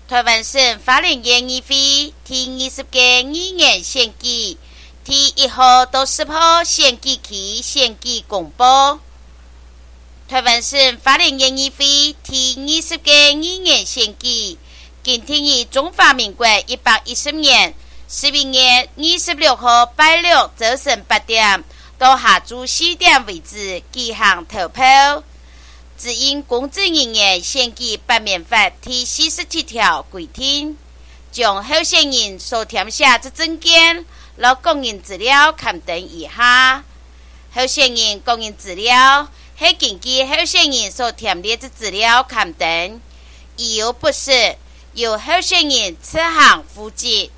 台湾省花莲县议会第20届议员选举第1号到10号选举期选举公布。台湾省花莲县议会第20届议员选举今天于中华民国110年11月26号拜六早晨8点到下午4点为止举行投票。只因公职人员选举罢免法第47条规定，将候选人所填写之证件和个人资料刊登以下。候选人个人资料是根据候选人所填列之资料刊登，亦有不是由候选人自行负责。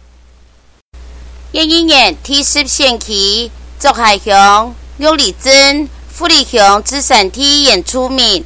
县议员第10选区竹海乡、玉里镇、富里乡之身体原住民。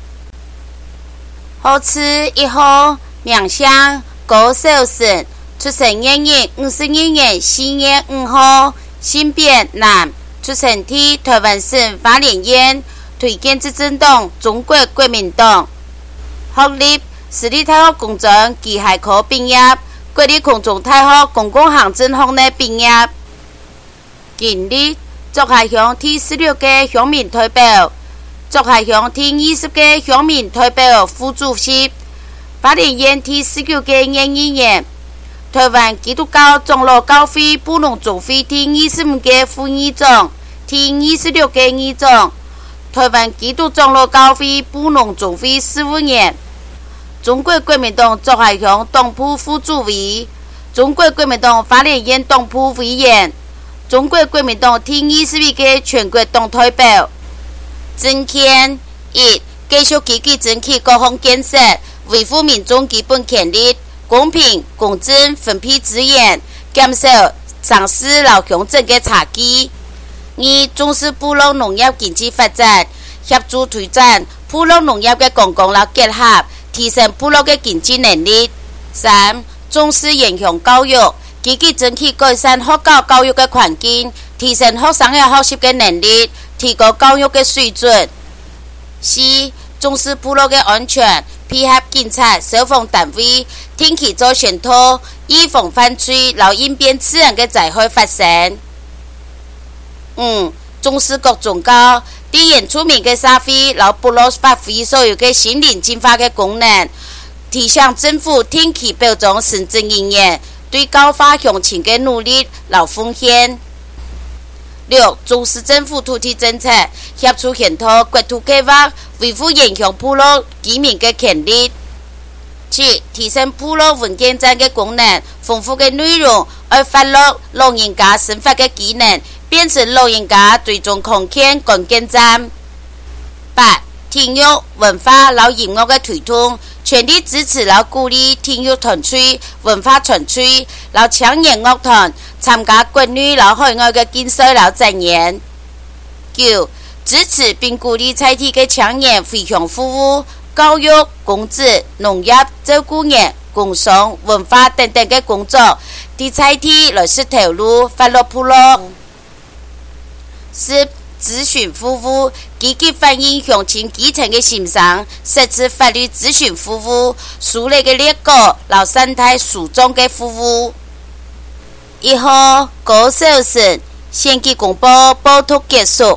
好次1号名乡高寿生，出生年月52年4月5号，性别男，出生地台湾省花莲县，推荐执政党中国国民党。学历私立大学工程及海科毕业，国立空中大学公共行政学内毕业。经历竹海乡第16届乡民代表，竹海乡第20届乡民代表副主席，花莲县第19届县议员，台湾基督教长老教会布农总会第25届副议长，第26届议长，台湾基督长老教会布农总会事务员，中国国民党竹海乡党部副主委，中国国民党花莲县党部委员，中国国民党第21届全国党代表。政见1，继续积极争取各项建设，维护民众基本权利，公平公正分配资源，减少丧失老乡镇的差距。2，重视部落农业经济发展，协助推展部落农业的公共和结合，提升部落的经济能力。3，重视影响教育，积极争取改善学校教育的环境，提升学生的学习的能力，提高教育的水准。4，重视部落的安全，配合警察、消防单位，定期做宣导，预防犯罪，和应变自然的灾害发生。5，重视各宗教，对原住民的社会和部落发挥所有的心灵净化的功能，提倡政府定期表彰行政人员对教化乡亲的努力和奉献。6，重视政府土地政策，协助检讨国土计划，维护影响部落居民的权利。7，提升部落文件站的功能，丰富的内容，而发落老人家生活的技能，变成老人家追踪空间关键站。8，体育、文化和音乐的推动，全力支持和鼓励体育团队、文化团队和青年乐团参加国内和海外的竞赛和展演。9，支持并鼓励在地的青年回乡服务、教育、公职、农业、照顾业、工商、文化等等的工作，对在地来是投入发落部落。10，咨询服务，积极反映乡亲基层的心声，设置法律咨询服务，树立的列果，和生态树种的服务。1号高寿生，选举公布报读结束。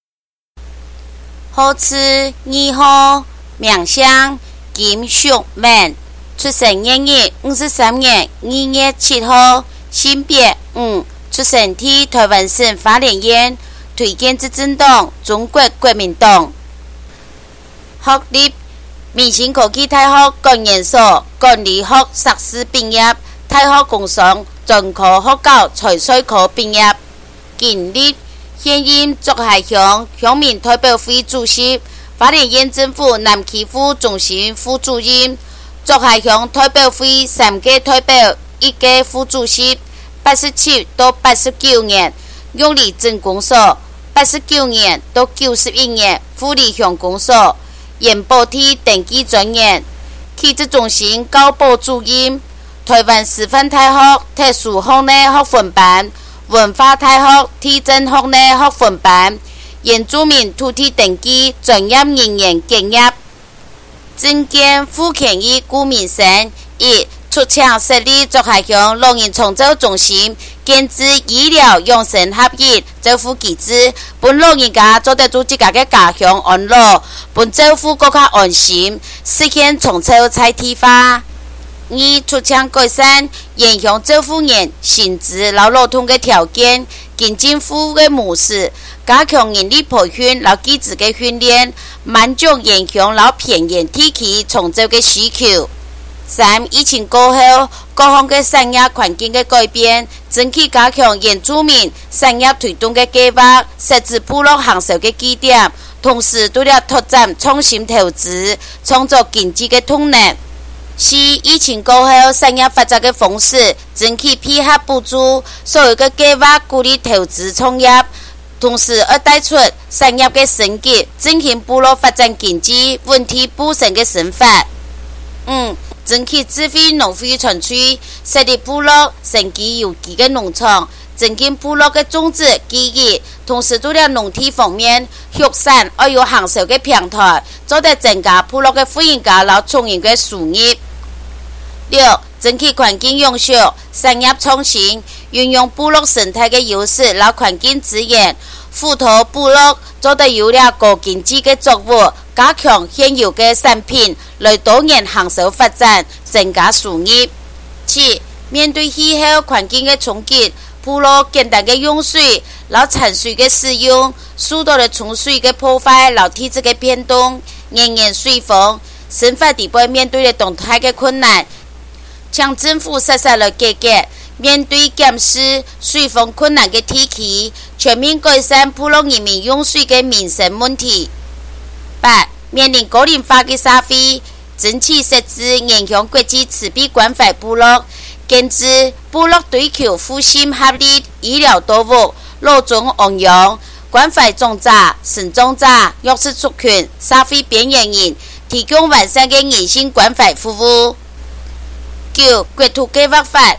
好次2号名乡金淑文，出生年月53年2月7号，性别出生地台湾省花莲县，推荐执政党中国国民党。学历明星科技大学管研所管理学硕士毕业，大学工商专科学校财税科毕业。经历现任竹海乡乡民代表会主席，花莲县政府南区副中心副主任，竹海乡代表会3届代表，1届副主席，87到89年，玉里镇公所，89年到91年，富里乡公所，盐埔地登记专员，体制中心教保主任，台湾师范大学特殊学内学分班，文化大学地震学内学分班，原住民土地登记专业人员兼业。证件傅权益顾民生， 1. 促倡设立竹下乡农业创造中心，建置医疗养生合一照护机制，本老人家做得住自家的家乡安乐，本政府更加安心，实现创造在地化。2. 促倡改善沿乡照护员薪资劳劳动的条件，经政府的模式，加强人力培训和技职的训练，满足沿乡和偏远地区创造的需求。3. 疫情过后，各项的产业环境的改变，争取加强原住民产业推动的计划，设置部落行销的基点，同时为了拓展创新投资，创造经济的动能。4. 疫情过后，产业发展的方式，争取配合补助所有的计划，鼓励投资创业，同时要带出产业的升级，振兴部落发展经济问题补偿的想法。5. 争取智慧农业产区，设立部落生机有机的农场，增进部落的种植技艺，同时为了农体方面，育产要有行销的平台，做得增加部落的富人家和创业的收益。6. 争取环境永续，产业创新，运用部落生态的优势和环境资源，辅导部落做得有了高经济的作物，加强现有的产品，来多元行销发展，增加收益。7. 面对气候环境的冲击，部落简单的用水，和产水的使用，疏导了冲水的破坏，和体质的变动，年年水荒，生活地位面对了动态的困难。向政府实施了改革，面对减视水荒困难的地区，全面改善部落人民用水的民生问题。8. 面临高龄化的社会，争取设置沿乡国际慈悲关怀部落，建置部落追求复兴合理、医疗到位、老中安养，关怀长者、身障者、弱势族群、社会边缘人，提供完善的人性关怀服务。9. 国土计划法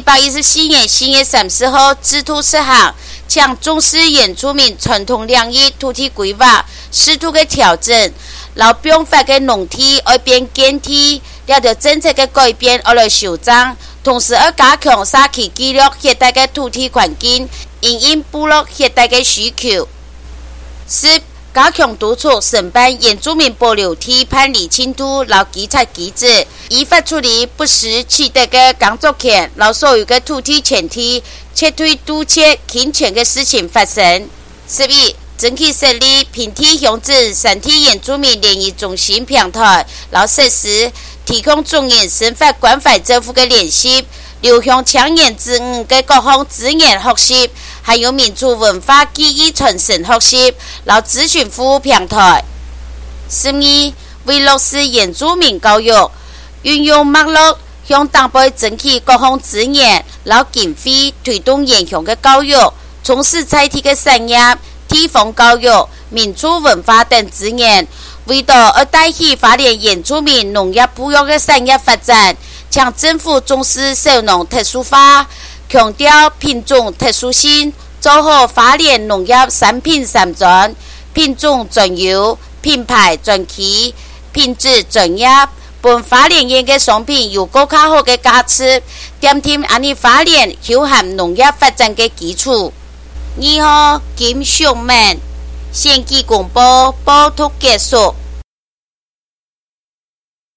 114年4月30号制度施行，将重视原住民传统领域土地规划，适度的调整，老变化的农地要变建地，了着政策的改变而来修正，同时要加强社区记录现代的土地环境，因应部落现代的需求。10. 加强督促承办原住民保留地判理清度和稽查机制，依法处理不实取得的工作权和所有的土地权体，切对杜绝侵权的事情发生。11. 争取设立平地乡镇山地原住民联谊中心平台，然后设施提供中原生活关怀政府的联系，流向强原之五的各项资源学习，还有民族文化记忆传承学习，然后咨询服务平台。12. 为落实原住民教育，运用网络向党辈争取各项资源，然后经费推动原乡的教育，从事在地的产业、地方教育、民族文化等资源，为到要带起发展原住民农业部落的产业发展，将政府重视小农特殊化，强调品种特殊性，做好发展农业产品3专：品种专优、品牌专区、品质专业，本发展业的商品有更加好的价值，点添安尼发展有含农业发展的基础。2号金上门，献祭公布报图结束。